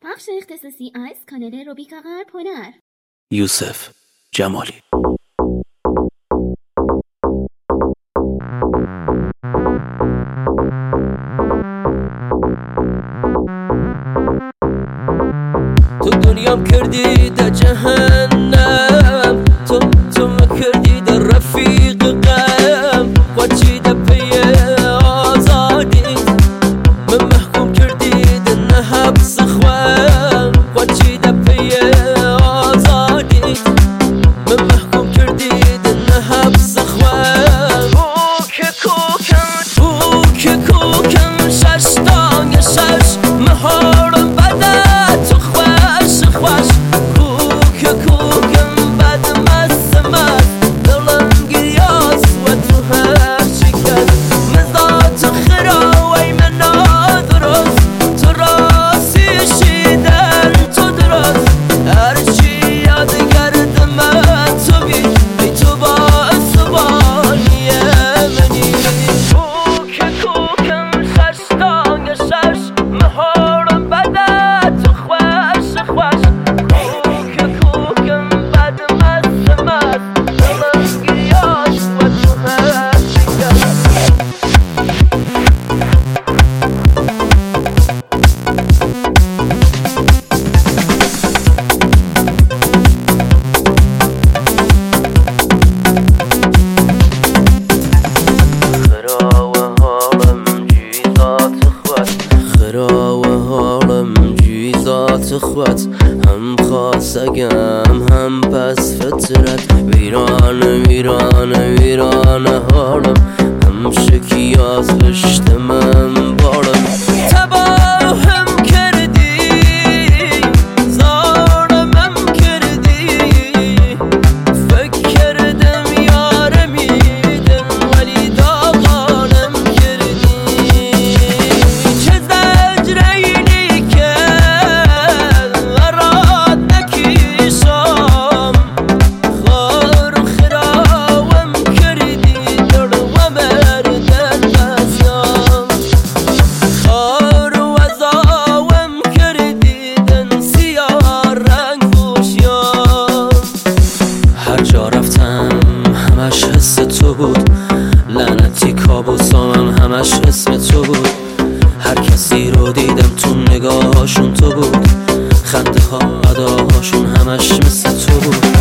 بخش اختصاصی از کانال روبیکا غرب هنر. یوسف جمالی. تو دنیام کردی در جهنم، تو کردی در رفیق غم، قوچی در پی آزادی من محکوم کردی در نحبس خوام، قوچی در پی آزادی من محکوم کردی در نحبس خوام. او که کوکم شش تانگ شش مهارم بده تو خوش خوش، کوکم بد مست دلم گریاس و تو هر شکست مزاج خراوی من نادرست، تو راستی شیدن تو درست هرچی یادگرد من تو بی ای تو با اسبانی منی. کوکم شش تانگ شش مهارم بده تو خوش خوش، کوکم بد مست دلم گریاس و تو هر شکست. خرا هم خاصگم هم پس فطرت ویران حالم هم شکی از پشت من بارم. تباهم کردی زارمم کردی فکر کردم یارمیدم ولی داغانم کردی. چه زجرینی که همش حس تو بود، لعنتی کابوسامم همش اسم تو بود. هر کسی رو دیدم تو نگاهاشون تو بود، خنده ها اداهاشون همش مثل تو بود.